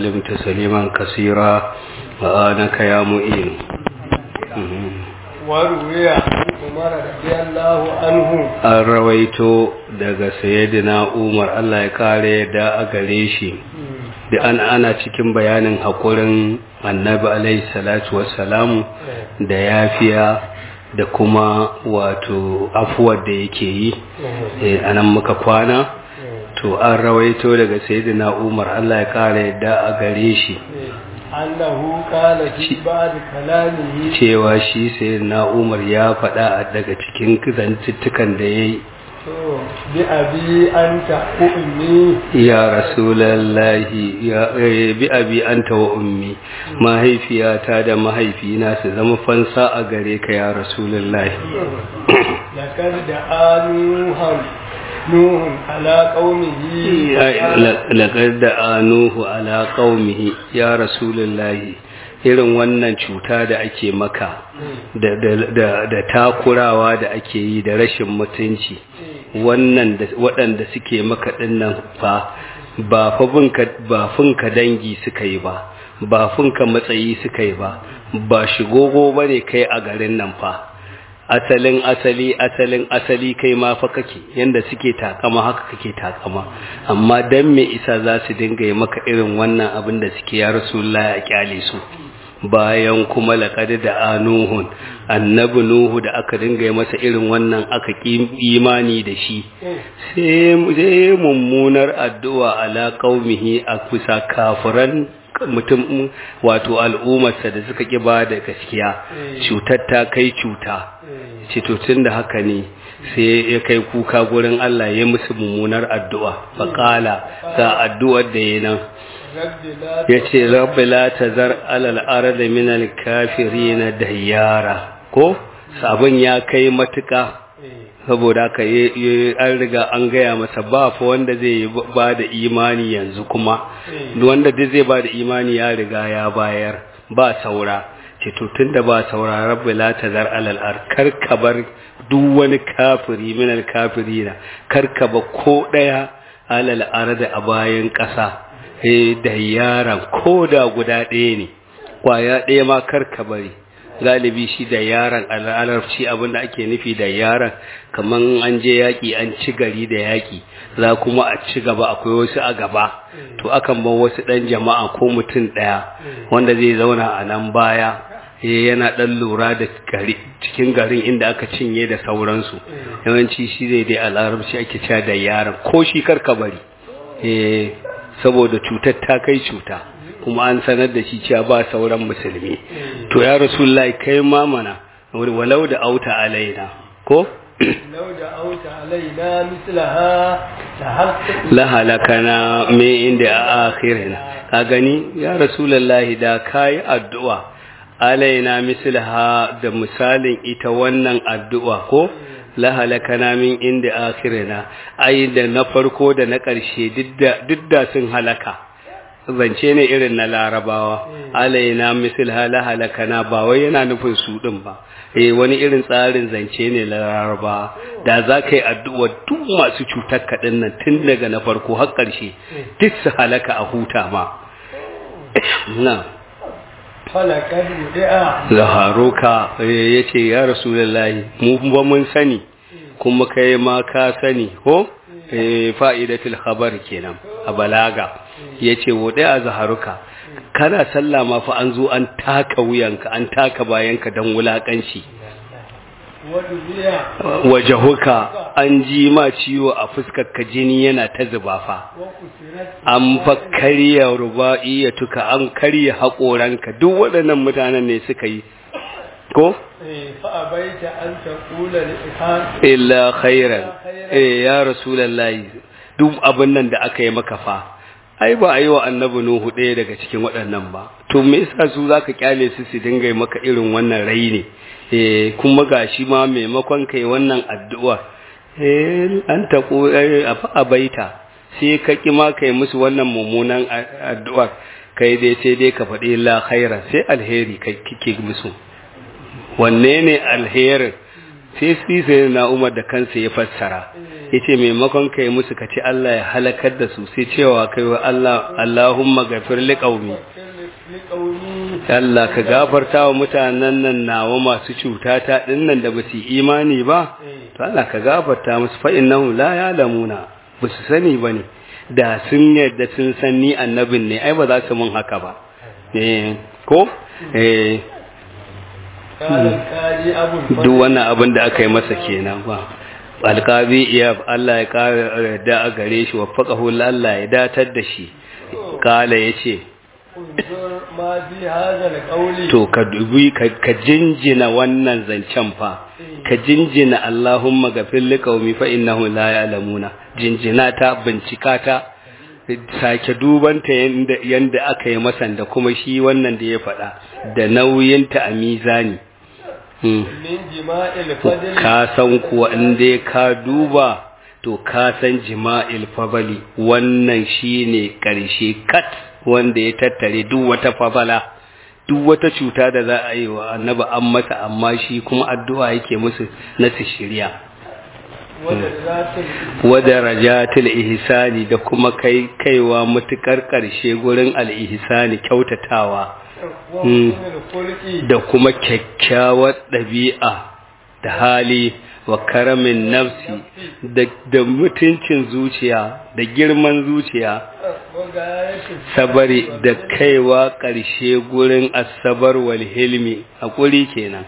وسلم تسليما كثيرا وآنك يا معين. وروي عمر رضي الله عنه an rawaito daga sayyidina Umar Allah ya kare da a gare shi da ana cikin bayanin hakurin annabi alaihi salatu wassalamu da yafiya da kuma wato afuwar da yake yi anan muka kwana to an rawaito daga sayyidina Umar Allah ya kare da a gare shi annahu qala fi ba'd kalamihi cewa shi sayyidina Umar ya faɗa daga cikin zantuttukan da yayi bi abi anta wa ummi ya rasulullahi ya bi abi anta wa ummi mahaifiyata da mahaifina su zama fansa a gare ka ya rasulullahi lakad da anuhan nuhun ala qaumihi laqad da nuhu ala qaumihi ya rasulullahi irin wannan cuta da ake maka da takurawa da ake yi da rashin mutunci wannan waɗanda suke maka dinnan fa ba funka dangi suka yi ba funka matsayi suka yi ba shigogo bane kai a garin nan fa asalin asali kai ma fa kake yanda suke takama haka kake takama amma dan me isa za su dinga yi maka irin wannan abin da suke ya rasulullahi a kyale su bayan kuma laqad da anuhun annabi nuhu da aka dinga yi masa irin wannan aka ki imani da shi sai mummunar addu'a ala qaumihi a kusa kafiran mutum wato al'ummarsa da suka ƙi ba da gaskiya cutar ta kai cuta ce to tunda haka ne sai ya kai kuka gurin Allah ya musu mummunar addu'a faqala ga addu'ar da yana yace rabbi la tazar alal ardi min al kafirin dayyara ko sabon ya kai matuka saboda haka an riga an gaya masa ba fa wanda zai ba da imani yanzu kuma wanda duk zai ba da imani ya riga ya bayar ba saura ce to tunda ba saura rabbi la tazar alal ar karkabar duk wani kafiri min al kafirina karkaba ko daya alal ardi a bayan kasa da yaran koda guda ɗaya ne kwaya ɗaya ma karkabari galibi shi da yaran al'alarci abinda ake nufi da yaran kaman an je yaki an ci gari da yaki za kuma a ci gaba akwai wasu a gaba to akan bar wasu dan jama'a ko mutum daya wanda zai zauna a nan baya yana dan lura da gari cikin garin inda aka cinye da sauransu yawanci shi zai dai al'arabci ake cewa da yaran ko shi karka bari saboda cutar ta kai cuta kuma an sanar da shi cewa ba sauran musulmi to ya rasulullahi kai ma mana walau da auta alaina ko law da auta alaina mislaha la halakana me inda akhirina ka gani ya rasulullahi da kai addu'a alaina mislaha da misalin ita wannan addu'a ko la halakana min inda akhirina ai da na farko da na ƙarshe didda sun halaka zance ne irin na larabawa alaina misil halakana ba wai yana nufin su din ba wani irin tsarin zance ne na larabawa da za ka yi addu'a duk masu cutar kaɗin nan tun daga na farko har ƙarshe duk su halaka a huta ma na falakad mudi'a zaharuka yace ya rasulullahi mu ba mun sani kuma kai ma ka sani ko fa'idatul khabar kenan a balaga yace wode a zaharuka kana sallah ma fa an zo an taka wuyanka an taka bayanka dan wulakanci wajahuka an ji ma ciwo a fuskar ka jini yana ta zuba fa an fa kariya rubaiyatuka an kariya haƙoranka duk waɗannan mutanen ne suka yi ko fa abaita an taqula li illa khairan ya rasulullahi duk abin nan da aka yi maka fa ai ba a yi wa annabi nuhu ɗaya daga cikin waɗannan ba to me yasa su zaka kyale su dinga maka irin wannan rai ne kuma gashi ma maimakon kai wannan addu'a an taqu abaita sai ka ki ma kai musu wannan mummunan addu'a kai dai sai dai ka faɗi la khairan sai alheri kai kike musu wanne ne alherin sai na Umar da kansa ya fassara yace maimakon kai musu kace Allah ya halakar da su sai cewa kai wa Allah Allahumma ghafir liqaumi Allah ka gafarta wa mutanen nan nawa masu cuta ta dinnan da basu imani ba to Allah ka gafarta musu fa innahu la ya'lamuna basu sani bane da sun yadda sun san ni annabin ne ai ba za su mun haka ba ko duk wannan abin da aka yi masa kenan ba alqabi iya Allah ya kare da a gare shi waffaqahu Allah ya datar da shi kala yace to ka dubi ka jinjina wannan zancen fa ka jinjina Allahumma ghafir liqaumi fa innahu la ya'lamuna jinjina ta bincika ta sake dubanta yanda aka yi masa da kuma shi wannan da ya faɗa da nauyinta a mizani ka san kuwa inda ka duba to ka san jima'il fabali wannan shine karshe kat wanda ya tattare duk wata fabala duk wata cuta da za a yi wa annabi an masa amma shi kuma addu'a yake musu na shiriya wadarajatul ihsani da kuma kaiwa mutukar karshe gurin al-ihsani kyautatawa da kuma kyakkyawar ɗabi'a da hali wa karamin nafsi da mutuncin zuciya da girman zuciya sabari da kaiwa ƙarshe gurin asabar wal hilmi haƙuri kenan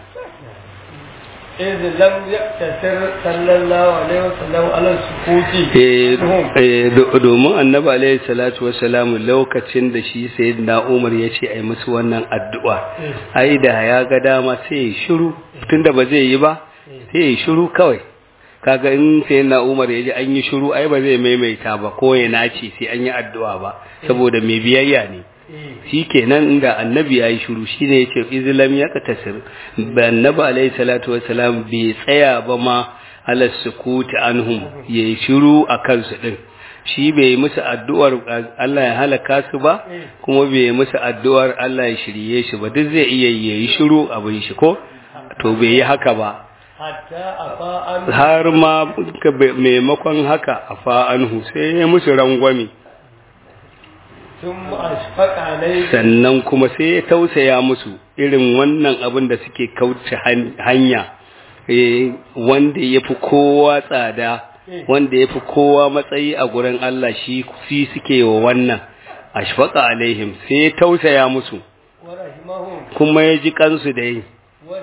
domin annabi alaihi salatu wassalamu lokacin da shi sayyidina Umar ya ce ai musu wannan addu'a ai da ya ga dama sai ya shiru tunda ba zai yi ba sai ya shiru kawai kaga in sayyidina Umar ya ji an yi shiru ai ba zai maimaita ba ko ya nace sai an yi addu'a ba saboda mai biyayya ne shikenan inda annabi yayi shiru shine yace izlam ya katasir ba annabi alayhi salatu wassalam bai tsaya ba ma ala sukuti anhum yayi shiru akan su din shi bai musu addu'ar Allah ya halaka su ba kuma bai musu addu'ar Allah ya shirye shi ba duk zai iya yayi shiru abin shi ko to bai yi haka ba har ma maimakon haka afa anhu sai ya musu rangwami sannan kuma sai ya tausaya musu irin wannan abin da suke kauce hanya wanda ya fi kowa tsada wanda ya fi kowa matsayi a gurin Allah shi suke wa wannan ashfaqa alaihim sai ya tausaya musu kuma ya ji kansu da yi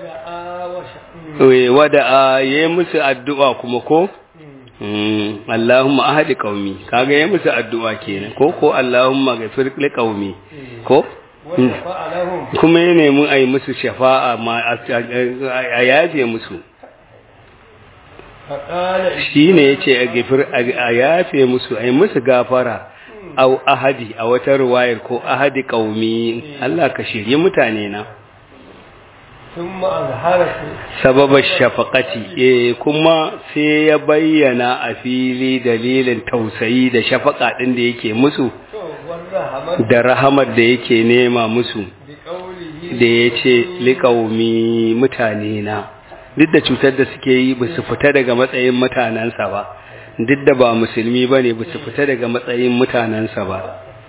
wada ya musu addu'a kuma ko Allahumma ahdi qaumi kaga yayi musu addu'a kenan ko Allahumma ghafir li qaumi ko kuma ya nemi ayi musu shafa'a ma a yaje musu shine yace a ghafir a yafe musu ayi musu gafara au ahadi a wata riwayar ko ahadi qaumi Allah ka shirye mutane na sababar shafaqati kuma sai ya bayyana a fili dalilin tausayi da shafaka din da yake musu da rahamar da yake nema musu da yace liqaumi mutane na duk da cutar da suke yi ba su fita daga matsayin mutanansa ba duk da ba musulmi bane ba su fita daga matsayin mutanansa ba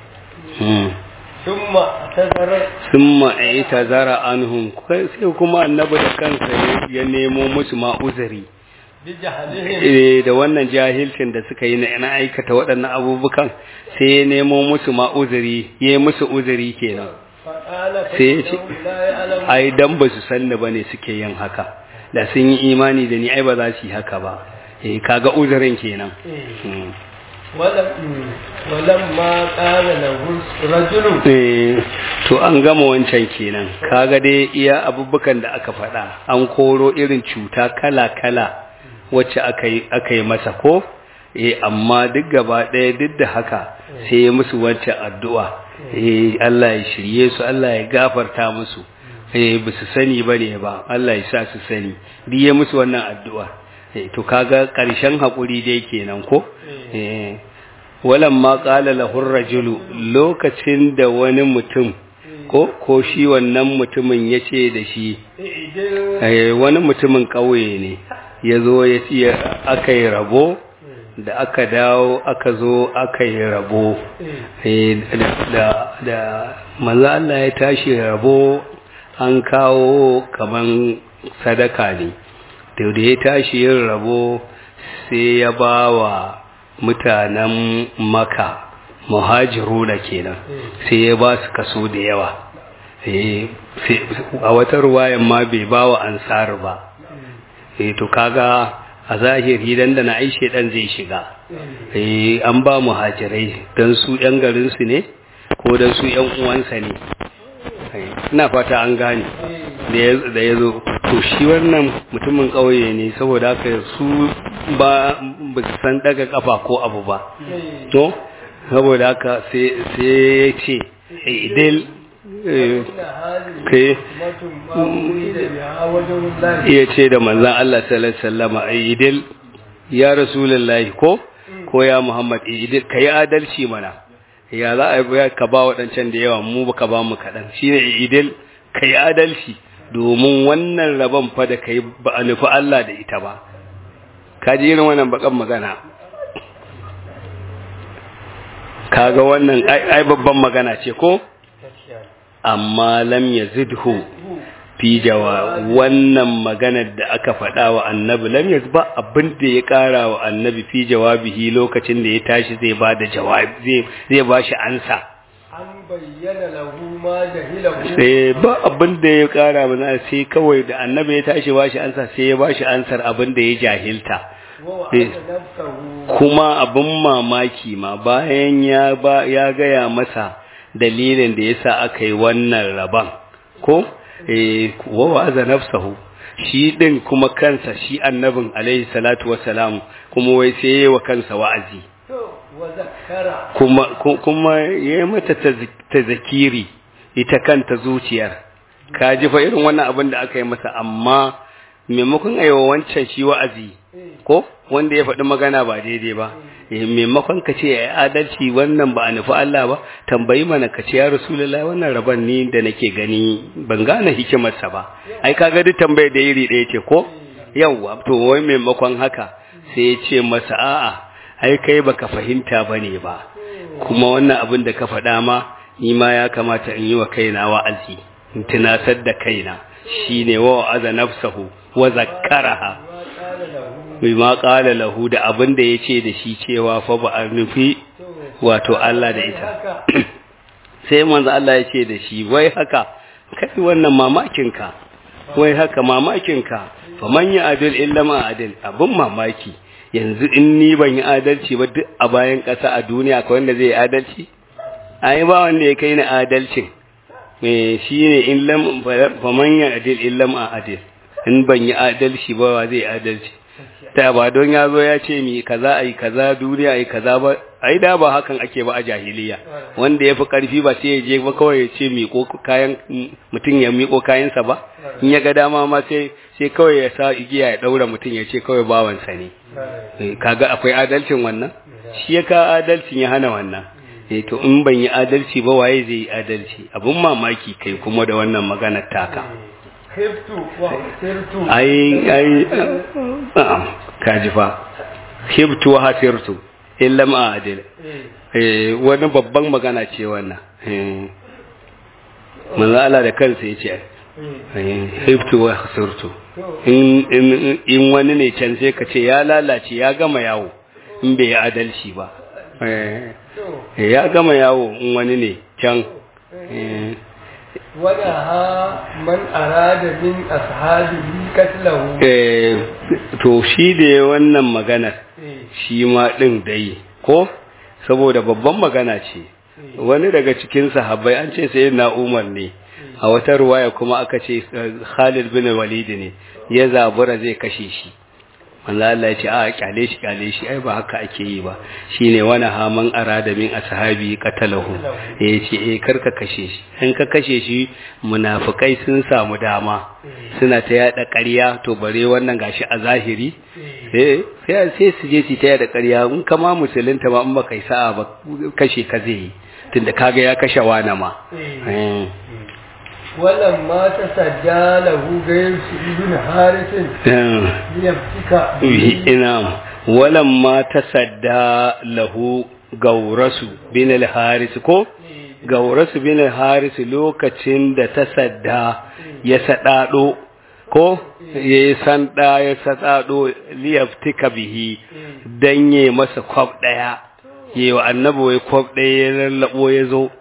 summa aitazara anhum sai kuma annabi da kansa ya nemo musu ma'uzuri da wannan jahilcin da suka yi na aikata waɗannan abubukan sai ya nemo musu ma'uzuri ya yi musu uzuri kenan sai ya ce ai dan ba su sanni bane suke yin haka da sun yi imani da ni ai ba za su yi haka ba kaga uzurin kenan walamma qala lahu rajulun to an gama wancan kenan kaga dai iya abubukan da aka faɗa an koro irin cuta kala-kala wacce aka yi masa ko amma duk gaba ɗaya duk da haka sai ya musu wancan addu'a Allah ya shirye su Allah ya gafarta musu ba su sani bane ba Allah ya sa su sani duk ya musu wannan addu'a to kaga ƙarshen haƙuri dai kenan ko walamma qala lahu ar-rajulu lokacin da wani mutum ko shi wannan mutumin yace da shi wani mutumin kauye ne ya zo ya aka yi rabo da aka dawo aka zo aka yi rabo da manzo Allah ya tashi rabo an kawo kaman sadaka ne da ya tashi yin rabo sai ya ba wa mutanen Makka muhajiruna kenan sai ya ba su kaso da yawa a wata ruwayan ma bai ba wa ansar ba to kaga a zahiri dan da na aishe dan zai shiga an ba muhajirai dan su yan garin su ne ko dan su yan uwansa ne ina fata an gane da yazo to shi wannan mutumin kauye ne saboda haka su ba su san daga kafa ko abu ba to saboda haka sai ya ce idil iya ce da manzan Allah sallallahu alaihi wasallam idil ya rasulullahi ko ya Muhammad idil kai adalci mana ya za a ka ba wadancan da yawa mu baka ba mu kadan shine idil kai adalci domin wannan rabon fa da kai ba a nufi Allah da ita ba ka ji irin wannan bakan magana kaga wannan ai babban magana ce ko amma lam yazidhu fi wannan maganar da aka faɗa wa annabi lam yazba abin da ya ƙara wa annabi fi jawabihi lokacin da ya tashi zai ba da jawabi zai ba shi ansa an bayyana lahu ma jahilahu sai ba abin da ya ƙara ba sai kawai da annabi ya tashi ba shi ansa sai ya ba shi ansar abin da ya jahilta kuma abin mamaki ma bayan ya gaya masa dalilin da yasa aka yi wannan raban ko wa wa'aza nafsahu shi din kuma kansa shi annabin alaihi salatu wassalam kuma wai sai yayi wa kansa wa'azi kuma yayi mata tazkiri ita kanta zuciyar ka ji fa irin wannan abin da aka yi masa amma maimakon aiwa wancan shi wa'azi ko wanda ya faɗi magana ba daidai ba maimakon ka ce ya adalci wannan ba a nufi Allah ba tambayi mana ka ce ya rasulullahi wannan rabon ni da nake gani ban gane hikimarsa ba ai kaga duk tambayar da iri ɗaya ce ko yawwa to wai maimakon haka sai ya ce masa a'a ai kai baka fahimta bane ba kuma wannan abin da ka faɗa ma ni ma ya kamata in yi wa kaina wa'azi in tunasar da kaina shine wa wa'aza nafsahu wa zakkaraha bima qala lahu da abin da yace da shi cewa fa ba a nufi wato Allah da ita sai manzo Allah yace da shi wai haka kai wannan mamakinka wai haka mamakinka fa man ya adil illa ma adil abun mamaki yanzu in ni ban yi adalci ba duk a bayan ƙasa a duniya akwai wanda zai adalci ai ba wanda ya kai ni adalcin shine in lam fa man ya adil illa ma adil in ban yi adalci ba wa zai adalci ta ba don ya zo ya ce mi kaza ai kaza duniya ai kaza ba ai da ba hakan ake ba a jahiliya wanda yafi karfi ba sai ya je ba kawai ya ce mi ko kayan mutun ya miko kayansa ba in ya ga dama ma sai kawai ya sa igiya ya daura mutun ya ce kawai bawansa ne kaga akwai adalcin wannan shi ya ka adalcin ya hana wannan to in ban yi adalci ba waye zai yi adalci abun mamaki kai kuma da wannan maganar taka ai kaji fa hibtu wa hasirtu illa ma adil wani babban magana ce wannan manzo Allah da kansa yace hibtu wa hasirtu in wani ne can sai ka ce ya lalace ya gama yawo in bai adalci ba ya gama yawo in wani ne can wadaha man arada min ashabihi katlahu to shi da wannan maganar shi ma din dai ko saboda babban magana ce wani daga cikin sahabbai an ce sayyidina Umar ne a wata ruwaya kuma aka ce Khalid bin Walid ne ya zabura zai kashe shi manzo Allah ya ce a kyale shi ai ba haka ake yi ba shine wani haman arada min ashabi qatalahu yace karka kashe shi in ka kashe shi munafikai sun samu dama suna ta yada ƙarya to bare wannan gashi a zahiri sai su je su ta yada ƙarya in kama musulunta ba in baka yi sa'a ba kashe ka zai tunda kaga ya kashe wani ma ولما تصدى له غير ابن حارث ليفتك نعم ولما تصدى له غورس بن الحارث ko غورس بن الحارث lokacin da tasadda ya sadado ko ya sanda ya sadado liyaftika bihi danye masa kwab daya yayi wa annabi wai kwab daya ya lallabo yazo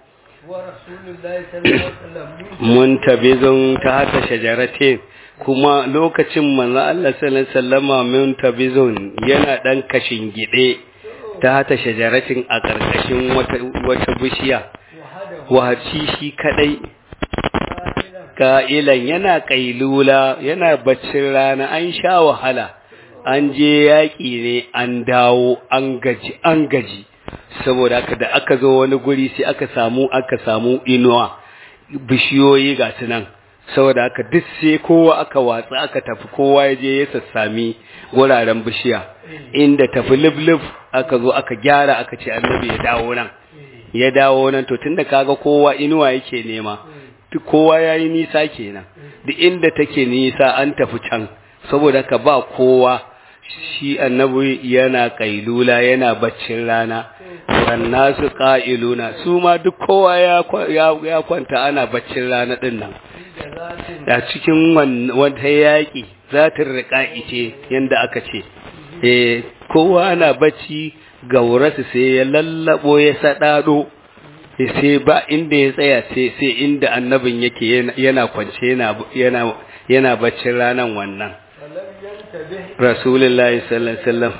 muntabizun ta hata shajaratin kuma lokacin manzo Allah sallallahu alaihi wasallama muntabizun yana dan kashin gide ta hata shajaratin a karkashin wata bishiya wahaci shi kadai ka'ilan yana kailula yana baccin rana an sha wahala an je yaki ne an dawo an gaji saboda haka da aka zo wani guri sai aka samu inuwa bishiyoyi ga sunan saboda haka duk sai kowa aka watsa aka tafi kowa ya je ya sassami guraren bishiya inda tafi liblib aka zo aka gyara aka ce annabi ya dawo nan to tunda kaga kowa inuwa yake nema duk kowa yayi nisa kenan duk inda take nisa an tafi can saboda haka ba kowa shi annabi yana kailula yana baccin rana wannasu qailuna su ma duk kowa ya kwanta ana baccin rana din nan da cikin wanda yaki zatin riqa'i ce yanda aka ce kowa ana bacci gaurasu sai ya lallabo ya sadado sai ba inda ya tsaya sai inda annabin yake yana kwance yana baccin ranan wannan Rasulullahi sallallahu alaihi wasallam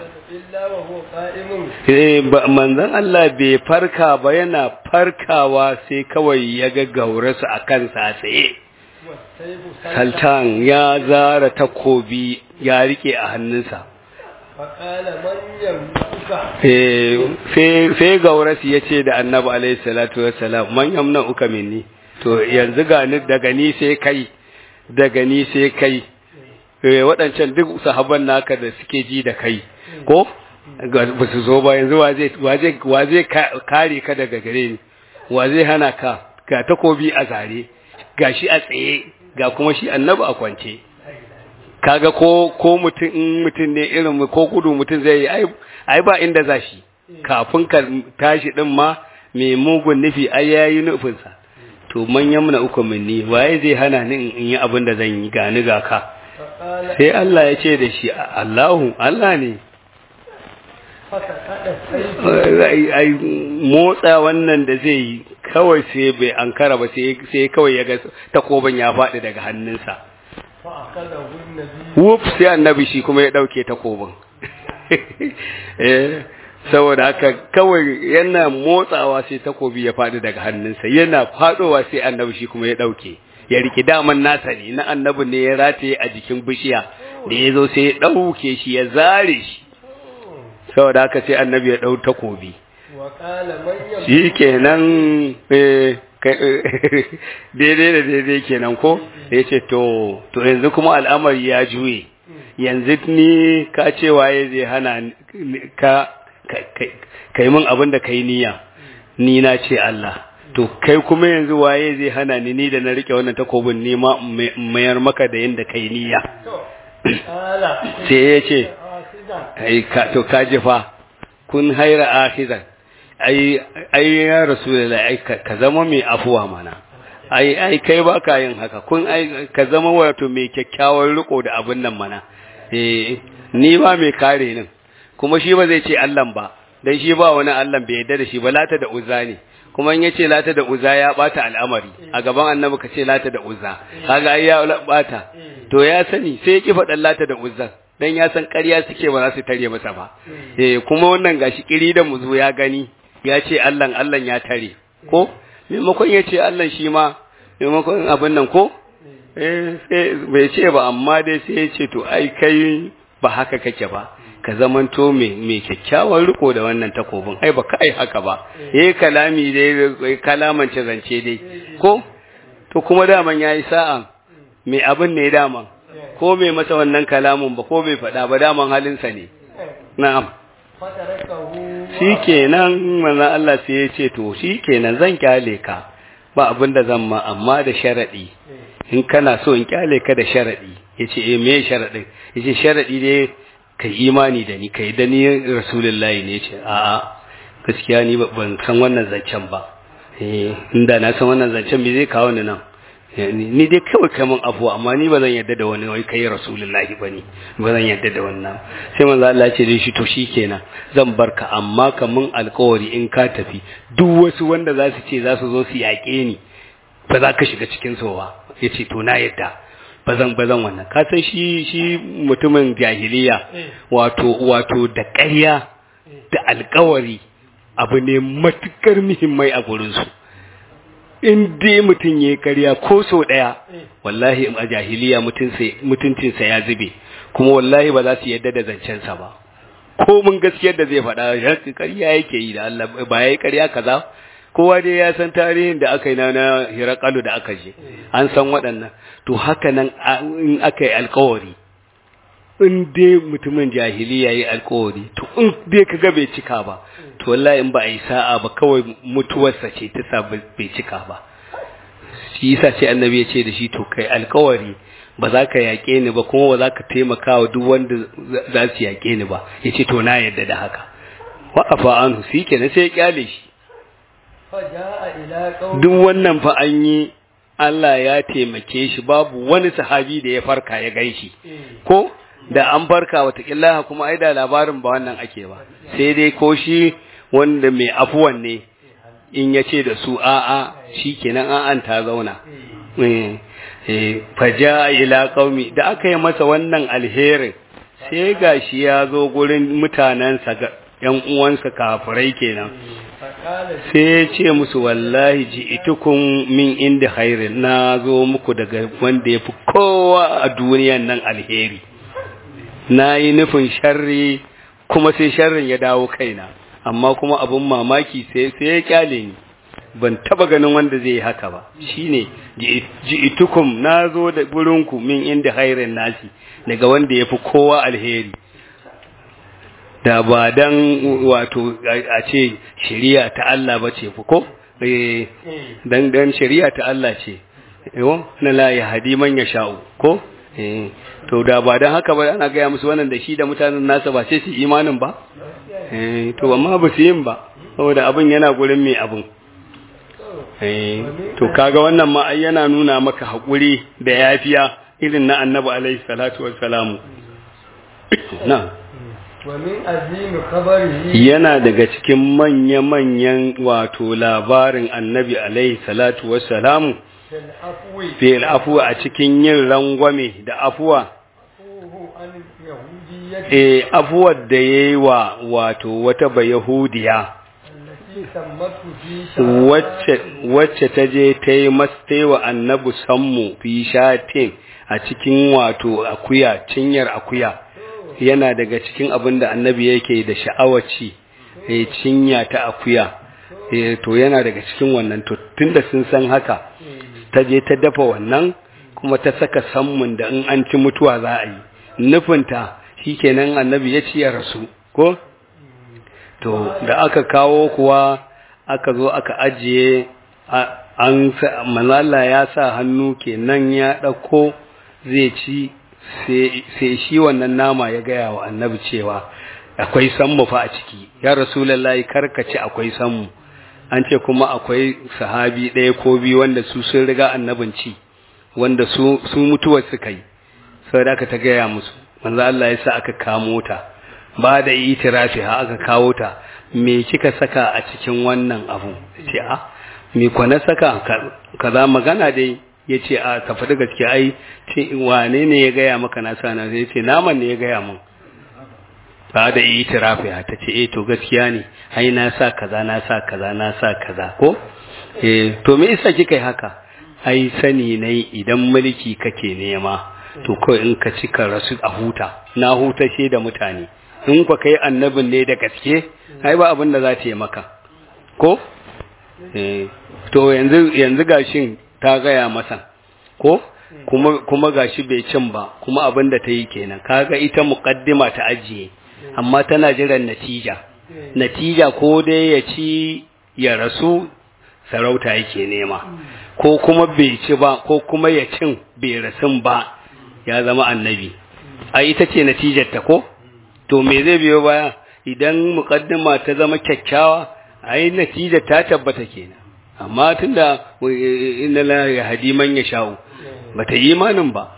manzon Allah bai farka ba yana farkawa sai kawai ya ga gaurasu akan sa tsaye Sultan ya zara takobi ya rike a hannunsa sai gaurasu ya ce da annabi alaihi salatu wassalam man yamna uka minni to yanzu gani daga ni sai kai waɗancan duk sahabban naka da suke ji da kai ko ba su zo ba yanzu wa zai kare ka daga gare ni wa zai hana ka ga takobi a zare ga shi a tsaye ga kuma shi annabi a kwance kaga ko mutum ne irin ko gudu mutum zai yi ai ba inda za shi kafin ka tashi din ma mai mugun nufi ai yayi nufinsa to manyan mu na uku minni waye zai hana ni in yi abin da zan yi gani ga ka sai Allah ya ce da shi Allah ne ai motsa wannan da zai yi kawai sai bai ankara ba sai kawai ya ga takoban ya faɗi daga hannunsa wuf sai annabi shi kuma ya ɗauke takoban saboda haka kawai yana motsawa sai takobi ya faɗi daga hannunsa yana faɗowa sai annabi shi kuma ya ɗauke ya riki daman nasa ne na annabi ne ya rataye a jikin bishiya da ya zo sai ya ɗauke shi ya zare shi saboda haka sai annabi ya ɗau takobi shi kenan daidai kenan ko ya ce to yanzu kuma al'amari ya juye yanzu ni ka ce waye zai hana ka yi min abin da ka yi niyya ni na ce Allah to kai kuma yanzu waye zai hana ni da na rike wannan takobin nema mayar maka da yanda kai niyya sai ya ce to ka jifa kun haira akhizan ai ya rasulullahi ai ka zama mai afuwa mana ai kai ba ka yin haka ka zama wato mai kyakkyawar riko da abin nan mana ni ba mai kare nin kuma shi ba zai ce Allah ba dan shi ba wani Allah bai yarda da shi ba lata da uzza ne kuma in yace lata da uzza ya bata al'amari a gaban annabi ka ce lata da uzza kaga ai ya bata to ya sani sai ya ki faɗan lata da uzza dan ya san ƙarya suke ba za su tare masa ba kuma wannan gashi kiri da muzu ya gani ya ce Allah ya tare ko maimakon ya ce Allah shi ma maimakon abin nan ko sai bai ce ba amma dai sai ya ce to ai kai ba haka kake ba ka zamanto mai kyakkyawan riko da wannan takobin ai ba kai haka ba kalami dai kalamance zance dai ko to kuma daman yayi sa'a mai abin ne daman ko bai masa wannan kalamun ba ko bai faɗa ba daman halinsa ne na'am shikenan manzo Allah sai ya ce to shikenan zan kyale ka ba abin da zan ma amma da sharadi in kana so in kyale ka da sharadi yace me sharadin yace sharadi ne kai imani da ni kai da ni rasulullahi ne yace a'a gaskiya ni ban san wannan zancen ba inda na san wannan zancen me zai kawo ni nan ni dai kawai kai mun afuwa amma ni ba zan yarda da wani wai kai rasulullahi bane ba zan yarda da wannan sai manzo Allah ya ce dai shi to shikenan zan barka amma kamun alƙawari in ka tafi duk wasu wanda za su ce za su zo su yaƙe ni ba za ka shiga cikin su ba yace to na yarda bazan wannan ka san shi mutumin jahiliya wato da ƙarya da alƙawari abu ne matukar muhimmai a gurin su in dai mutum yayi ƙarya ko so daya wallahi a jahiliya mutuncinsa ya zube kuma wallahi ba za su yadda da zancen sa ba ko mun gaskiyar da zai faɗa ƙarya yake yi da Allah ba yayi ƙarya kaza kowa dai ya san tarihin da aka yi na Hirakalu da aka je an san waɗannan to haka nan in aka yi alƙawari in dai mutumin jahiliya yi alƙawari to in dai kaga bai cika ba to wallahi in ba a yi sa'a ba kawai mutuwarsa ce ta sa bai cika ba shi yasa sai annabi ya ce da shi to kai alƙawari ba za ka yaƙe ni ba kuma ba za ka taimaka wa duk wanda za su yaƙe ni ba ya ce to na yarda da haka wa afa anhu shi kenan sai ya kyale shi duk wannan fa an yi Allah ya taimake shi babu wani sahabi da ya farka ya gan shi ko da an farka watakila kuma ai da labarin ba wannan ake ba sai dai ko shi wanda mai afuwan ne in ya ce da su a'a shi kenan an ta zauna faja ila qaumi da aka yi masa wannan alherin sai gashi ya zo gurin mutanensa ‘yan uwansa kafirai kenan sai ya ce musu wallahi ji'itukum min inda khairin na zo muku daga wanda ya fi kowa a duniyan nan alheri na yi nufin sharri kuma sai sharrin ya dawo kaina amma kuma abin mamaki sai ya kyale ni ban taba ganin wanda zai yi haka ba shine ji'itukum na zo da gurinku min inda khairin nasi daga wanda ya fi kowa alheri da ba dan wato a ce shari'a ta Allah ba ce ko dan shari'a ta Allah ce na la ya hadi man ya sha'u ko to da ba dan haka ba ana gaya musu wannan da shi da mutanen nasa ba sai su imanin ba to amma ba su yin ba saboda abin yana gurin mai abin to kaga wannan ma ai yana nuna maka hakuri da yafiya irin na Annabi alaihi salatu wassalamu na yana daga cikin manya-manyan wato labarin Annabi alaihi salatu wassalamu fil afwa a cikin yin rangwame da afwa afuwar da yayi wa wato wata bayahudiya wacce ta je ta yi mastaiwa Annabi sammu fi shatin a cikin wato akuya cinyar akuya yana daga cikin abin da Annabi yake da sha'awaci cinya ta akuya to yana daga cikin wannan to tunda sun san haka ta je ta dafa wannan kuma ta saka sammun da in an ci mutuwa za a yi nufinta shikenan Annabi ya ci ya rasu ko to da aka kawo kuwa aka zo aka ajiye manzala ya sa hannu kenan ya ɗauko zai ci sai shi wannan nama ya gaya wa Annabi cewa akwai sammu fa a ciki ya rasulullahi karkace akwai sammu an ce kuma akwai sahabi ɗaya ko biyu wanda su sun riga Annabin ci wanda su mutuwar suka yi saboda aka ta gaya musu manzo Allah ya sa aka kamo ta ba da itirafi ha aka kawo ta me kika saka a cikin wannan abu ce a me kwana saka kaza magana dai yace a ka faɗi gaskiya ai ce wane ne ya gaya maka na sana sai yace naman ne ya gaya mun ba da itirafi ha tace to gaskiya ne ai na sa kaza na sa kaza na sa kaza ko to me yasa kika yi haka ai sani ne idan mulki kake nema to kawai in ka cika rasu a huta na hutashe da mutane in ka kai annabin ne da gaske ai ba abin da za ta yi maka ko to yanzu gashin ta gaya masa ko kuma gashi bai cin ba kuma abin da ta yi kenan kaga ita muqaddima ta ajiye amma tana jiran natija ko dai ya ci ya rasu sarauta yake nema, ko kuma bai ci ba ko kuma ya cin bai rasin ba ya zama annabi. A ita ce natijar ta ko? To me zai biyo baya idan muqaddima ta zama kyakkyawa, ai natijar ta tabbata kenan. Amma tunda inna la yahdi man yasha'u bata yi imanin ba,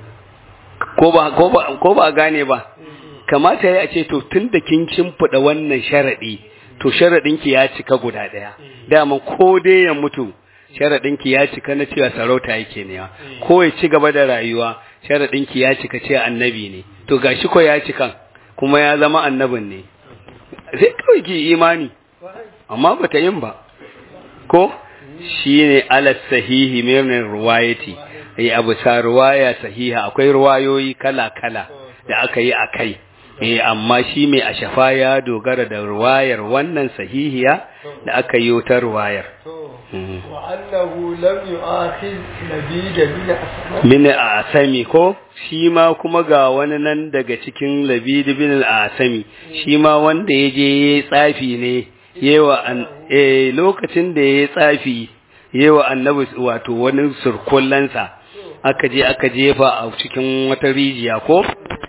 ko ba gane ba. Kamata ya ce to tunda kin shimfida wannan sharadi, to sharadin ki ya cika guda daya. Dama ko dai ya mutu sharadin ki ya cika na cewa sarauta yake ne, ko ya ci gaba da rayuwa sharadin ki ya cika cewa annabi ne. To gashi ko ya cika kuma ya zama annabin ne, sai kawai ki imani, amma bata yin ba. Ko shine ala sahihi min ruwayati, abu sa ruwaya sahiha, akwai ruwayoyi kala kala da aka yi akai, amma shi mai ashafa ya dogara da ruwayar wannan sahihiya da aka yi ta ruwayar. Wa annahu lam yu'akhid labida bin al-asami, ko shi ma kuma ga wani nan daga cikin labid bin al-asami, shi ma wanda ya je ya tsafi ne yewa lokacin da ya tsafi yewa annabi wato wani surkullansa aka je aka jefa a cikin wata rijiya ko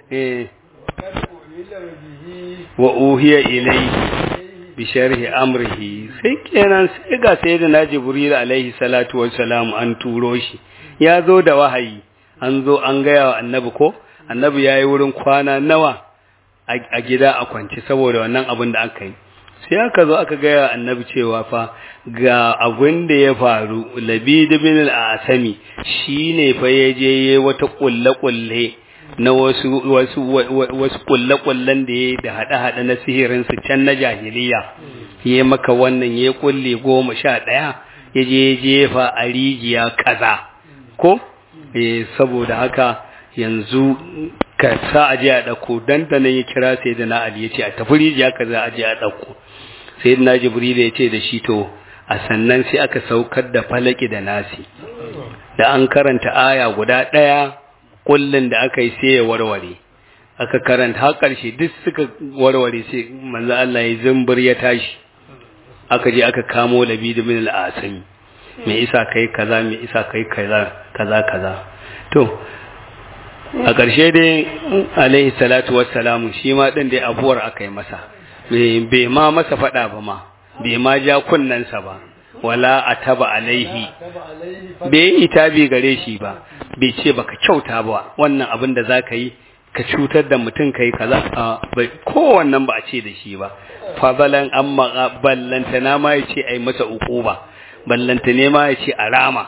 wa uhiya ilayhi bi sharhi amrihi, sai kenan sai ga sayyidina Jibril alaihi salatu wassalam an turo shi, ya zo da wahayi, an zo an gaya wa annabi ko annabi yayi wurin kwana nawa a gida a kwance saboda wannan abin da aka yi. Sai aka zo aka gaya annabi cewa fa ga abin da ya faru, Labid bin al-Asami shine fa yaje wata kulle na wasu kulle-kullen da ya da hada na sihirin su can na jahiliya, yayi maka wannan yayi kulle 11 yaje jefa a rijiya kaza ko saboda haka yanzu ka sa aje a dauko dan da nan ya kira sayyidina Ali yace a tafi rijiya kaza aje a dauko. Sayyidina Jibril yace da shi to a sannan sai aka saukar da falaki da nasi, da an karanta aya guda daya kullun da aka yi sai ya warware, aka karanta har karshe duk suka warware, sai manzo Allah ya zumbur ya tashi, aka je aka kamo Labid bin al-Asami, me isa kai kaza, me isa kai kaza. To a ƙarshe dai alaihi salatu wassalamu shi ma ɗin dai abuwar aka yi masa, bai ma masa faɗa ba ma, bai ma ja kunnensa ba, wala a taba alaihi, bai yi itabi gare shi ba, bai ce baka kyauta ba wannan abin da za ka yi ka cutar da mutum ka yi kaza, kowannan ba a ce da shi ba. Fabalan amma ballantana ma ya ce a yi masa uku ba, ballantane ma ya ce a rama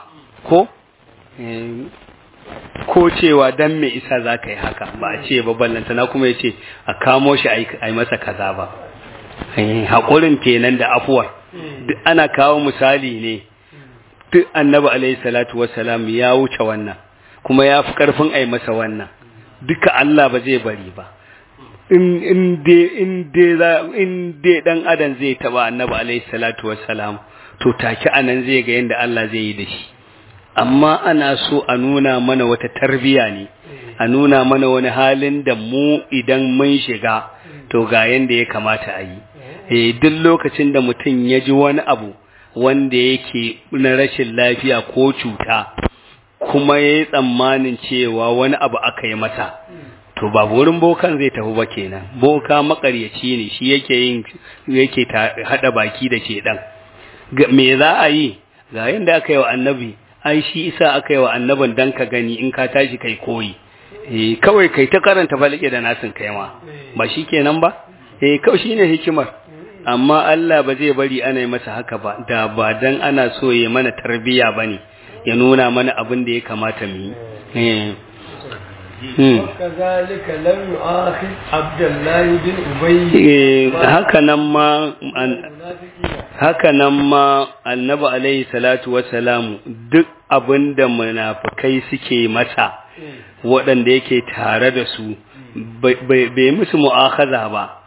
ko cewa dan me isa za ka yi haka, ba a ce ba, ballantana kuma ya ce a kamo shi a yi masa kaza ba. Haƙurin kenan da afuwar duk ana kawo misali ne, duk annabi alaihi salatu wassalam ya wuce wannan, kuma ya fi ƙarfin a yi masa wannan, duka Allah ba zai bari ba. In dai dan adam zai taba annabi alaihi salatu wassalam, to take anan zai ga yanda Allah zai yi da shi. Amma ana so a nuna mana wata tarbiya ne, a nuna mana wani halin da mu idan mun shiga to ga yanda ya kamata a yi. Duk lokacin da mutum ya ji wani abu wanda yake na rashin lafiya ko cuta, kuma ya yi tsammanin cewa wani abu aka yi masa, to ba wurin bokan zai tafi ba kenan. Boka makaryaci ne, shi yake hada baki da shedan. Me za a yi? Ga yanda aka yi wa annabi, ai shi isa aka yi wa annabin dan ka gani in ka tashi kai koyi. Kawai kai ta karanta falake da nasin kai ma, ba shi kenan ba? Kawai shi ne hikimar. Amma Allah ba zai bari ana yi masa haka ba, da ba dan ana so ya mana tarbiya ba ne, ya nuna mana abin da ya kamata mu yi. وكذلك لم يؤاخذ عبد الله بن أبي haka nan ma annabi alaihi salatu wassalamu duk abinda munafikai suke masa waɗanda yake tare da su bai musu mu'akhaza ba,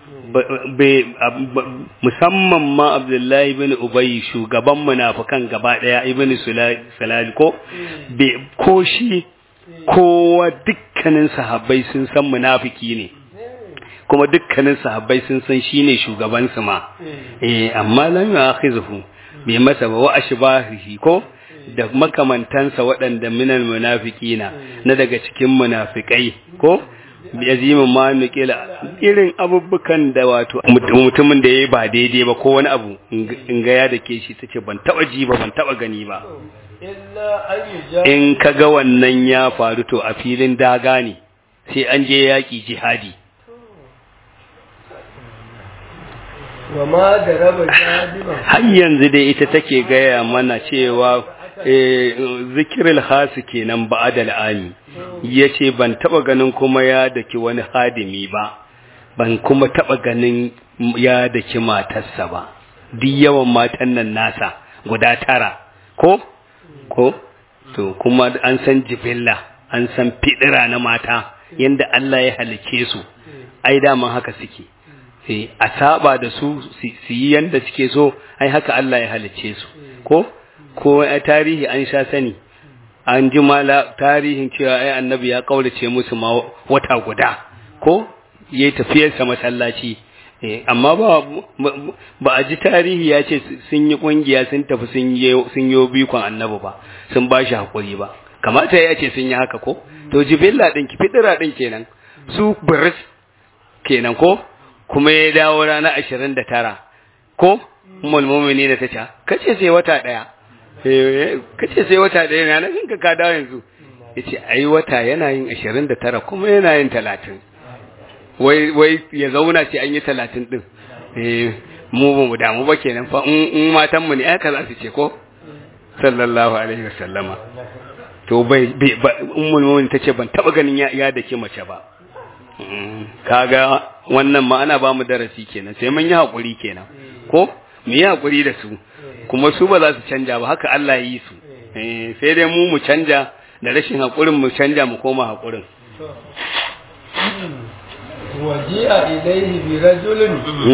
musamman ma Abdullahi ibn Ubay shugaban munafikan gaba daya ibn Sulal ko shi kowa dukkanin sahabbai sun san munafiki ne, kuma dukkanin sahabbai sun san shine shugaban su ma. Amma lam yu'akhizuhu, bai masa ba wa ashbahihi ko da makamantansa waɗanda minal munafiqina na daga cikin munafikai ko yazimin ma nukila irin abubukan da wato mutumin da yayi ba daidai ba ko wani abu in ga ya dake shi tace ban taba ji ba ban taba gani ba in kaga wannan ya faru to a filin daga ne sai an je yaki jihadi wama da raba jadiban har yanzu dai ita take gaya mana cewa zikirul hasu kenan ba'dal ami yace ban taba ganin kuma ya daki wani hadimi ba ban kuma taba ganin ya daki matarsa ba duk yawan matan nan nasa guda 9 ko to kuma an san jibilla an san fidira na mata yanda Allah ya halice su ai daman haka suke a saba da su yi yanda suke so ai haka Allah ya halice su ko a tarihi an sha sani an ji mala tarihin cewa ai annabi ya kaurace musu ma wata guda ko yayi tafiyarsa masallaci amma ba a ji tarihi ya ce sun yi kungiya sun tafi sun yi bikon annabi ba sun ba shi hakuri ba kamata ya ce sun yi haka ko to jibilla din ki fidira din kenan su biris kenan ko kuma ya dawo rana 29 ko ummul mu'minin ta ce kace sai wata daya na kanka ka dawo yanzu yace ai wata yana yin 29 kuma yana yin 30 wai ya zauna ce an yi 30 din mu ba mu damu ba kenan fa in matan mu ne aka za su ce ko sallallahu alaihi wasallama to bai ummul mu'minin tace ban taba ganin ya dake mace ba kaga wannan ma ana ba mu darasi kenan sai mun yi hakuri kenan ko mu yi hakuri da su kuma su ba za su canja ba haka Allah ya yi su sai dai mu canja da rashin hakurin mu canja mu koma hakurin waji'a ilaihi bi rajulin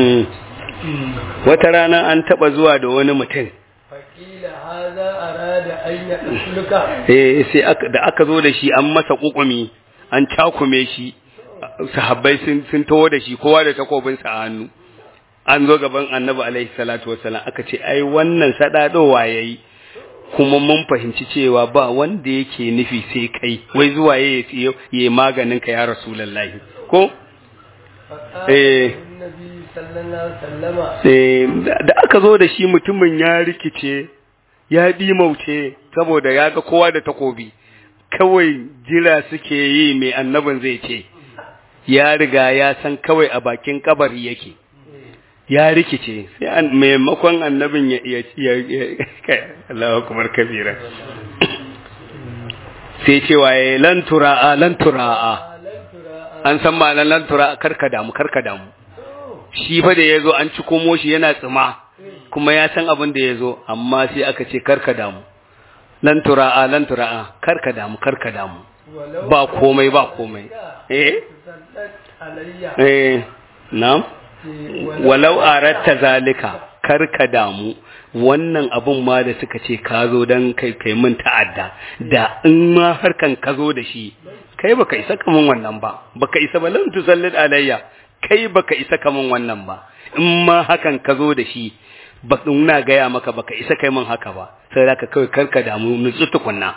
wata rana an taba zuwa da wani mutum faqila hadha arada an yaqtuluka sai aka zo da shi an masa kukumi an cakume shi sahabbai sun tawo da shi kowa da takobinsa a hannu an zo gaban annabi alaihi salatu wassalam aka ce ai wannan sadadowa yayi kuma mun fahimci cewa ba wanda yake nufi sai kai wai zuwa yayi maganin ka ya rasulullahi ko da aka zo da shi mutumin ya rikice ya dimauce saboda ya ga kowa da takobi kawai jira suke yi mai annabin zai ce ya riga ya san kawai a bakin kabari yake ya rikice sai maimakon annabin ya Allahu akbar kabira sai cewa lan tura'a an san malan lan tura'a karka damu shi fa da yazo an ci komo shi yana tsima kuma ya san abin da yazo amma sai aka ce karka damu lan tura'a karka damu ba komai na'am walau aratta zalika karka damu wannan abun ma da suka ce ka zo dan kai mun ta'adda da in ma harkan ka zo da shi kai baka isa kaman wannan ba baka isa ba lan tusallid alayya kai baka isa kaman wannan ba in ma hakan ka zo da shi ba ina gaya maka baka isa kai mun haka ba sai zaka kai karka damu nutsu tukunna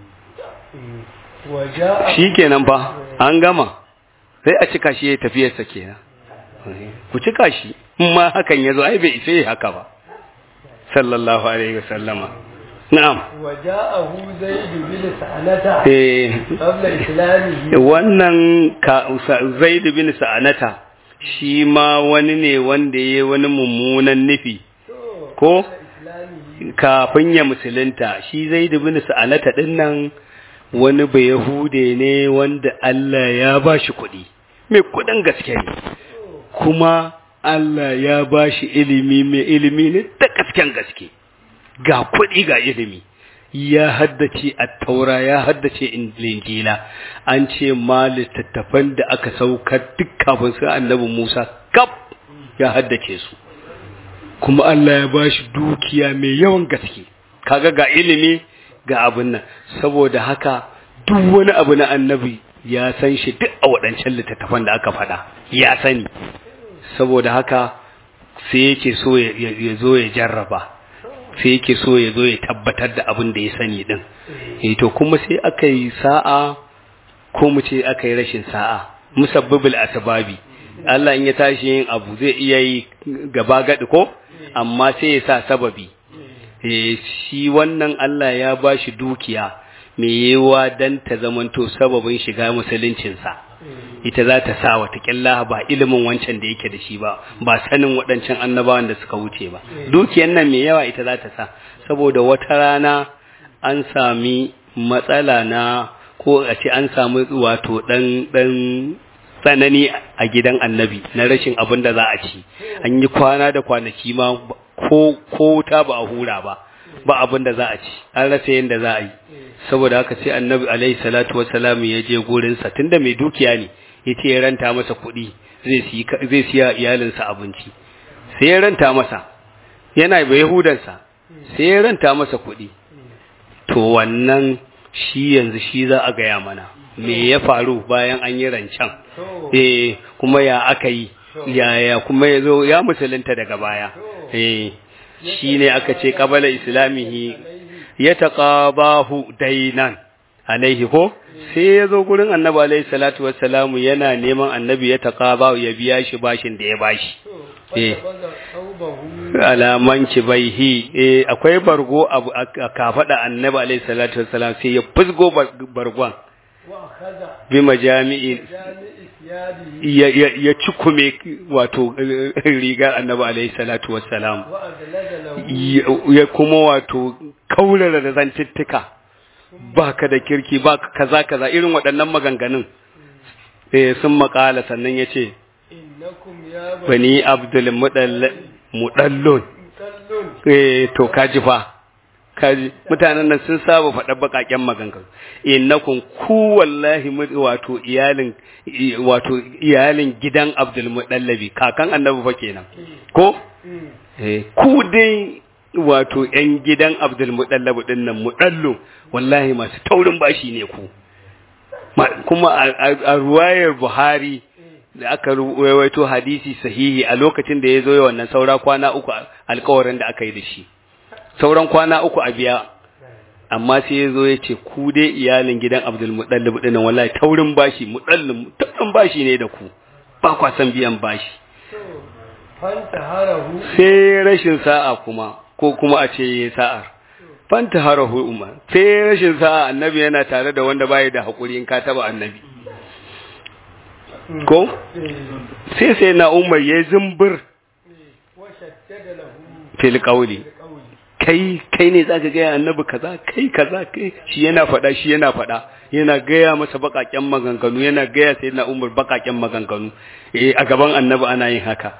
shikenan fa an gama sai a cika shi ya tafiyarsa kenan ku cika shi in ma hakan yazo ai bai isa haka ba sallallahu alaihi wasallama na'am waja'ahu zaid bin sa'anata qabla islamihi wannan zaid bin sa'anata shi ma wani ne wanda yayi wani mummunan nufi ko kafin ya musulunta shi zaid bin sa'anata din nan wani bayahude ne wanda Allah ya bashi kuɗi mai kuɗin gaske ne kuma Allah ya bashi ilimi mai ilimi ne da gasken gaske ga kuɗi ga ilimi ya haddace at-taura ya haddace injila an ce ma littattafan da aka saukar duk kafin sai annabi Musa kaf ya haddace su kuma Allah ya bashi dukiya mai yawan gaske kaga ga ilimi ga abin nan saboda haka duk wani abu na annabi ya san shi duk a waɗancan littattafan da aka faɗa ya sani saboda haka sai yake so ya zo ya jarraba sai yake so ya zo ya tabbatar da abin da ya sani din to kuma sai aka yi sa'a ko mu ce aka yi rashin sa'a musabbibul asbabi Allah in ya tashi yin abu zai iya yi gaba gadi ko amma sai ya sa sababi shi wannan Allah ya bashi dukiya me yewa dan ta zamanto sababin shiga musuluncinsa ita za ta sa wata killa ba ilimin wancan da yake da shi ba sanin waɗancan annabawan da suka wuce ba dukiyar nan me yawa ita za ta sa saboda wata rana an sami matsala na ko a ce an samu wato dan tsanani a gidan annabi na rashin abin da za a ci an yi kwana da kwanaki ma ko wuta ba a hura ba abin da za a ci an rasa yadda za a yi saboda haka sai annabi alaihi salatu wassalam ya je gurinsa tunda mai dukiya ne ya ce ya ranta masa kuɗi zai siya iyalinsa abinci sai ya ranta masa yana ba yahudansa sai ya ranta masa kuɗi to wannan shi yanzu shi za a gaya mana me ya faru bayan an yi rancen kuma ya aka yi yaya kuma ya zo ya musulunta daga baya shi ne aka ce qabala islamihi ya taqabahu dainan alaihi ko sai ya zo gurin annabi alaihi salatu wassalamu yana neman annabi ya taqabahu ya biya shi bashin da ya bashi alaman kibaihi akwai bargo a kafada annabi alaihi salatu wassalam sai ya fusgo bargon bi majami'i ya cikume wato rigar annabi alaihi salatu wassalam ya kuma wato kaurara da zantittika baka da kirki baka kaza irin waɗannan maganganun sun makala sannan yace bani abdul mudallun to kaji mutanen nan sun saba faɗa bakaken maganganu innakum ku wallahi wato iyalin gidan abdul mudallabi kakan annabi fa kenan ko ku dai wato ƴan gidan abdul mudallabi dinnan mudallu wallahi masu taurin bashi ne ku kuma a ruwayar buhari da aka rawaito hadisi sahihi a lokacin da ya zo ya wannan saura kwana uku alƙawarin da aka yi da shi sauran kwana uku a biya amma sai ya zo ya ce ku dai iyalin gidan abdul mudallib din wallahi taurin bashi taurin bashi ne da ku ba kwa san biyan bashi sai rashin sa'a kuma ko kuma a ce sa'ar fanta harahu umma sai rashin sa'a annabi yana tare da wanda bai da hakuri in ka taba annabi ko sai na umar ya zumbur fil qawli kai ne zaka ga annabi kaza kai shi yana fada yana gaya masa bakaken maganganu yana gaya sai na umar bakaken maganganu a gaban annabi ana yin haka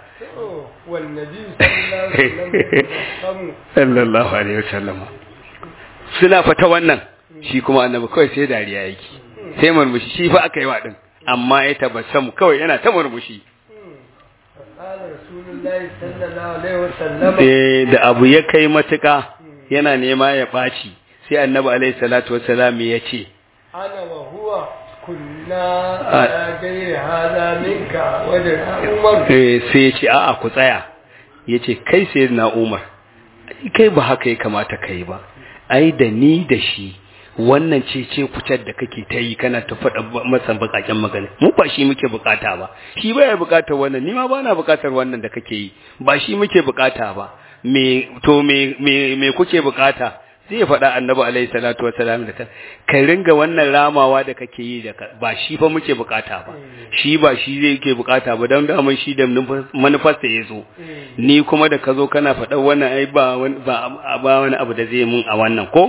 sallallahu alaihi wasallam suna fata wannan shi kuma annabi kawai sai dariya yake sai murmushi shi fa aka yi wa din amma ya tabassamu kawai yana ta murmushi da abu ya kai matuka yana nema ya ɓaci sai annabi alaihi salatu wassalam ya ce ana wa huwa kunna ala gairi hada minka wajen umar sai ya ce a'a ku tsaya ya ce kai sai na umar kai ba haka ya kamata kai ba ai da ni da shi wannan ce kucar da kake ta yi kana ta faɗa masa bakaken magana mu ba shi muke bukata ba shi baya bukatar wannan ni ma bana bukatar wannan da kake yi ba shi muke bukata ba me kuke bukata sai ya faɗa annabi alaihi salatu wassalam da ka ringa wannan ramawa da kake yi da ba shi fa muke bukata ba shi ba shi zai yake bukata ba dan daman shi da manufarsa ya zo ni kuma da ka zo kana faɗa wannan ai ba wani abu da zai mun a wannan ko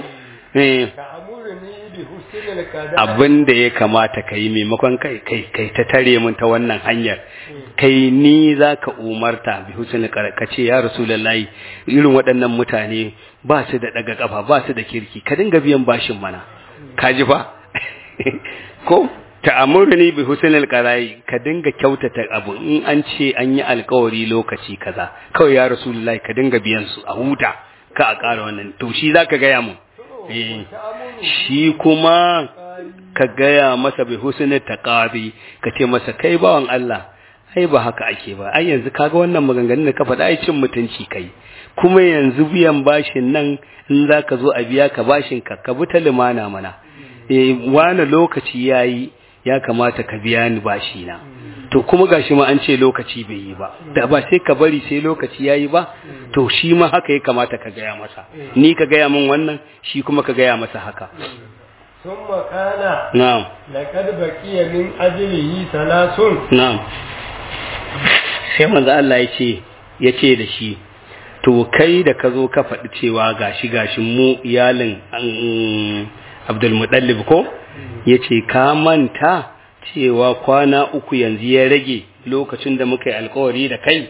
abin da ya kamata ka yi maimakon kai ta tare mun ta wannan hanyar kai ni za ka umarta bi husnul ka ce ya rasulullahi irin waɗannan mutane ba su da daga kafa ba su da kirki ka dinga biyan bashin mana ka ji fa ko ta'amurni bi husnul qarai ka dinga kyautata abu in an ce an yi alƙawari lokaci kaza kawai ya rasulullahi ka dinga biyan su a huta ka a ƙara wannan to shi zaka ga ya mun shi kuma ka gaya masa bi husnul taqabi ka ce masa kai bawan Allah ai ba haka ake ba, ai yanzu kaga wannan maganganun da ka faɗa ai cin mutunci kai, kuma yanzu biyan bashin nan in zaka zo a biya ka bashin ka bi ta limana mana, wani lokaci yayi ya kamata ka biya ni bashi na, to kuma gashi ma an ce lokaci bai yi ba, da ba sai ka bari sai lokaci yayi ba, to shi ma haka ya kamata ka gaya masa, ni ka gaya min wannan, shi kuma ka gaya masa haka. ثم قال نعم لقد بقي من أجله 3. na'am sai manzo Allah ya ce da shi, to kai da ka zo ka faɗi cewa gashi mu iyalin Abdul Muttalib ko yace ka manta cewa kwana 3 yanzu ya rage lokacin da muka yi alƙawari da kai,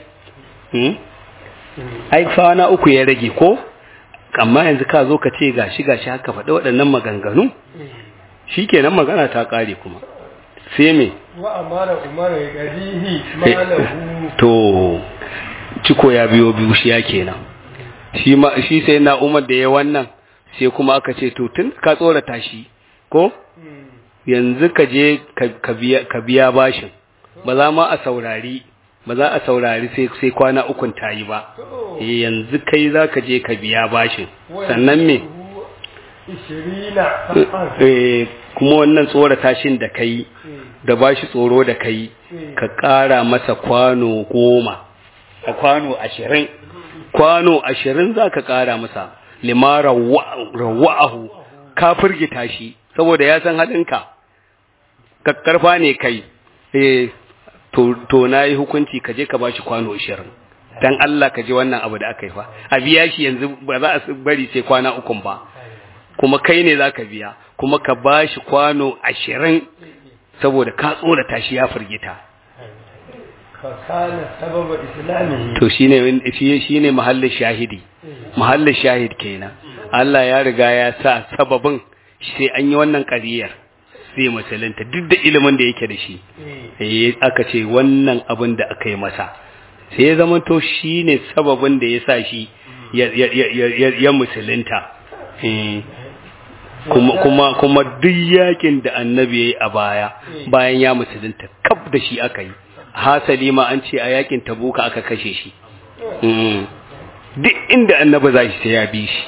ai kwana 3 ya rage ko, amma yanzu ka zo ka ce gashi haka faɗi waɗannan maganganu, shikenan magana ta ƙare kuma sai me wa amara umar ya gadihi malahu, to ciko ya biyo biyu shi ya kenan, shi sai na Umar da ya wannan, sai kuma aka ce to tun ka tsorata shi ko yanzu ka je ka biya bashin, ba za a saurari sai kwana 3 ta yi ba, yanzu kai za ka je ka biya bashin, sannan me kuma wannan tsorata shin da kai da bashi tsoro da kai ka ƙara masa kwano 10 a kwano 20, kwano 20 za ka ƙara masa, limara rawa'ahu ka firgita shi saboda ya san halinka kakkarfa ne kai, to na yi hukunci ka je ka bashi kwano 20 dan Allah ka ji wannan abu da aka yi fa, a biya shi yanzu ba za a bari sai kwana 3 ba, kuma kai ne za ka biya, kuma ka bashi kwano 20 saboda ka tsorata shi ya firgita. To shine mahallin shahid kenan, Allah ya riga ya sa sababin sai an yi wannan ƙariyar sai musulunta duk da ilimin da yake da shi, aka ce wannan abin da aka yi masa sai ya zama to shine sababin da ya sa shi ya musulunta. kuma duk yakin da annabi yayi a bayan ya musulunta kaf da shi aka yi, hasali ma an ce a yakin Tabuka aka kashe shi, duk inda annabi zai sai ya bi shi.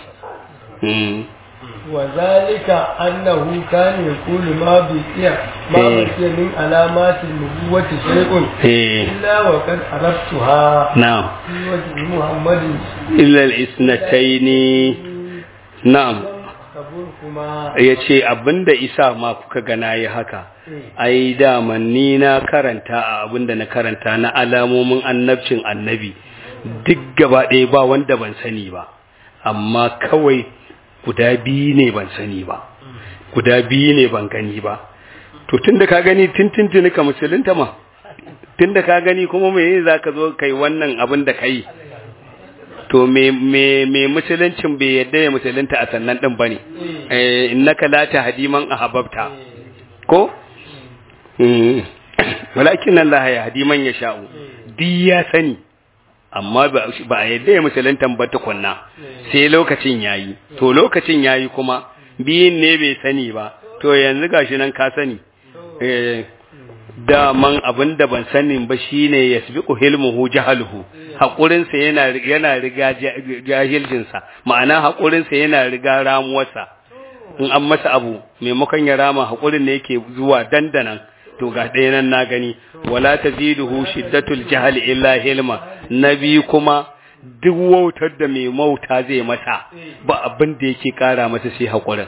وذلك أنه كان يقول ما بقي من علامات النبوة شيء إلا وقد عرفتها نعم في وجه محمد إلا الإثنتين نعم. ya ce abinda isa ma kuka gana yi haka, ai daman ni na karanta a abinda na karanta na alamomin annabcin annabi duk gaba ɗaya ba wanda ban sani ba, amma kawai guda 2 ne ban sani ba, guda 2 ne ban gani ba. To tunda ka gani tintintini ka musulunta ma, tunda ka gani kuma me za ka zo kai wannan abin da kai, to me musuluncin bai yadda ya musulunta a sannan din bane, innaka la tahdi man ahbabta ko walakin Allah ya hadi man yasha'u, di ya sani amma ba a yadda ya musulunta ba tukunna sai lokacin yayi, to lokacin yayi kuma biyin ne bai sani ba, to yanzu gashi nan ka sani. Daman abin da ban sanin ba shine yasbiqu hilmuhu jahaluhu, haƙurinsa yana riga jahilcinsa, ma'ana haƙurinsa yana riga ramuwarsa. In an masa abu maimakon ya rama haƙurin ne yake zuwa dandanan, to ga ɗaya nan na gani, wala taziduhu shiddatul jahli illa hilma. Nabi kuma duk wautar da mai mauta zai masa ba abin da yake ƙara masa sai haƙurin,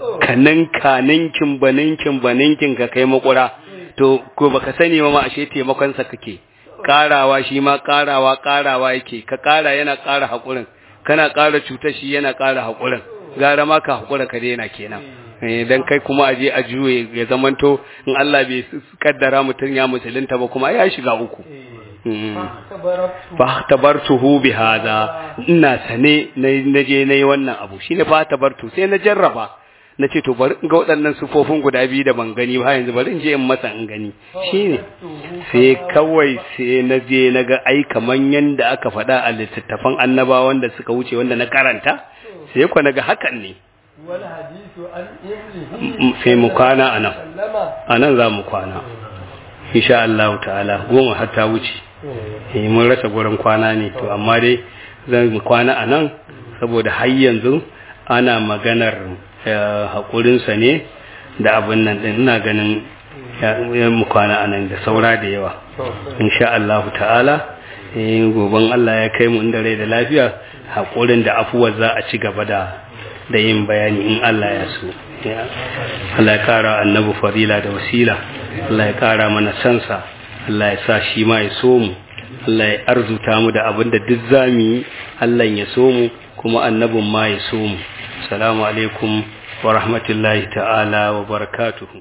baninkin ka kai makura, to ko baka sani ma ashe taimakon sa kake karawa, shi ma karawa yake, ka kara yana kara hakurin, kana kara cutar shi yana kara hakurin, gara ma ka hakura ka daina kenan. Dan kai kuma aje a juye ya zamanto in Allah bai kaddara mutun ya musulunta ba kuma ya shiga uku. fa tabartuhu bi hada, ina sane naje nayi wannan abu, shine fa tabartu, sai na jarraba nace to bari in ga waɗannan sufofin guda 2 da ban gani ba, yanzu bari in je in masa in gani, shine sai kawai sai na je naga ai kaman yanda aka faɗa a littattafan annabawan da suka wuce wanda na karanta, sai ko naga hakan ne. wal hadithu an ibnihi sai mu kwana anan za mu kwana. insha Allah ta'ala 10 har ta wuce mun rasa gurin kwana ne to amma dai zan kwana a nan saboda har yanzu ana maganar haƙurinsa ne da abin nan din ina ganin mu kwana a nan da saura da yawa insha Allah ta'ala goben Allah ya kai mu inda rai da lafiya haƙurin da afuwar za a ci gaba da yin bayani in Allah ya so Allah ya kara annabi fadila da wasila Allah ya kara mana sansa Allah ya sa shi ma ya so mu Allah ya arzuta mu da abin da duk zamu yi Allah ya so mu kuma annabin ma ya so mu assalamu alaikum wa rahmatullahi ta'ala wa barakatuhu